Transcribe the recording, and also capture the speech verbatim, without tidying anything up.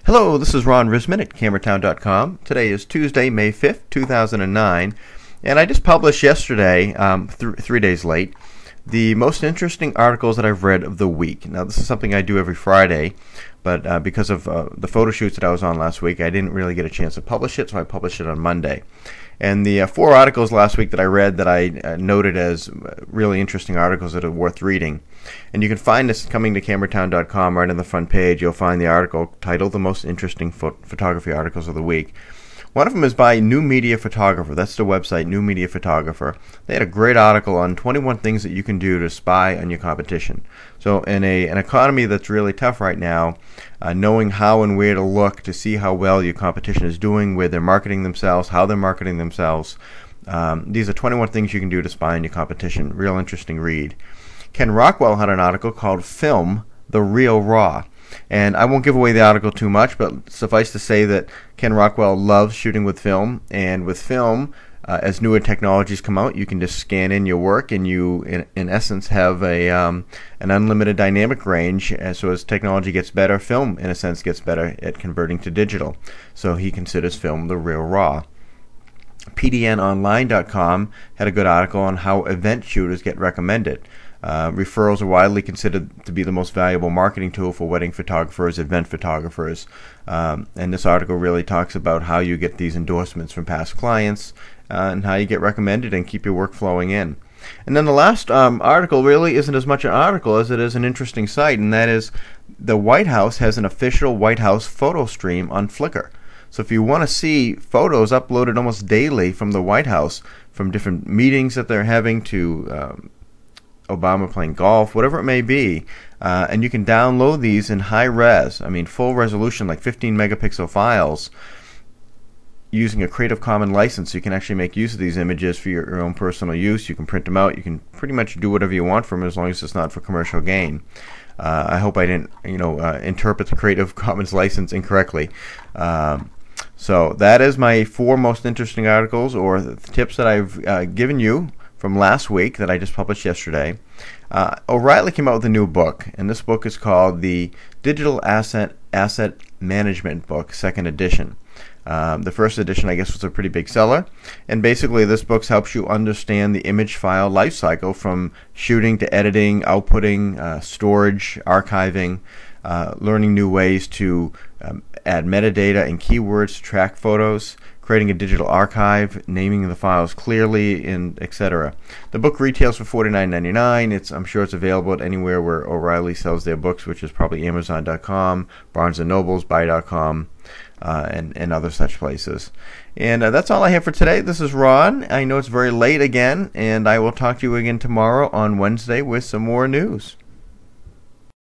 Hello, this is Ron Risman at camera town dot com. Today is Tuesday, May fifth, two thousand nine, and I just published yesterday, um, th- three days late, the most interesting articles that I've read of the week. Now, this is something I do every Friday, but uh, because of uh, the photo shoots that I was on last week, I didn't really get a chance to publish it, so I published it on Monday. And the uh, four articles last week that I read that I uh, noted as really interesting articles that are worth reading. And you can find this coming to camera town dot com right on the front page. You'll find the article titled The Most Interesting Pho- Photography Articles of the Week. One of them is by New Media Photographer. That's the website, New Media Photographer. They had a great article on twenty-one things that you can do to spy on your competition. So in a an economy that's really tough right now, uh, knowing how and where to look to see how well your competition is doing, where they're marketing themselves, how they're marketing themselves, um, these are twenty-one things you can do to spy on your competition. Real interesting read. Ken Rockwell had an article called Film, the Real Raw. And I won't give away the article too much, but suffice to say that Ken Rockwell loves shooting with film. And with film, uh, as newer technologies come out, you can just scan in your work, and you, in, in essence, have a um, an unlimited dynamic range. And so as technology gets better, film, in a sense, gets better at converting to digital. So he considers film the real raw. P D N online dot com had a good article on how event shooters get recommended. Uh, referrals are widely considered to be the most valuable marketing tool for wedding photographers, event photographers. Um, and this article really talks about how you get these endorsements from past clients uh, and how you get recommended and keep your work flowing in. And then the last um, article really isn't as much an article as it is an interesting site, and that is the White House has an official White House photo stream on Flickr. So if you want to see photos uploaded almost daily from the White House, from different meetings that they're having to um, Obama playing golf, whatever it may be, uh, and you can download these in high res, I mean full resolution, like fifteen megapixel files, using a Creative Commons license. So you can actually make use of these images for your, your own personal use. You can print them out. You can pretty much do whatever you want from them as long as it's not for commercial gain. Uh, I hope I didn't, you know, uh, interpret the Creative Commons license incorrectly. Um, so that is my four most interesting articles or the tips that I've uh, given you from last week that I just published yesterday. Uh, O'Reilly came out with a new book, and this book is called the Digital Asset Asset Management Book, second edition. Um, the first edition, I guess, was a pretty big seller, and basically this book helps you understand the image file lifecycle from shooting to editing, outputting, uh, storage, archiving, uh, learning new ways to um, add metadata and keywords to track photos, creating a digital archive, naming the files clearly, and et cetera. The book retails for forty-nine ninety-nine. It's I'm sure it's available at anywhere where O'Reilly sells their books, which is probably amazon dot com, Barnes and Nobles, buy dot com, uh, and, and other such places. And uh, that's all I have for today. This is Ron. I know it's very late again, and I will talk to you again tomorrow on Wednesday with some more news.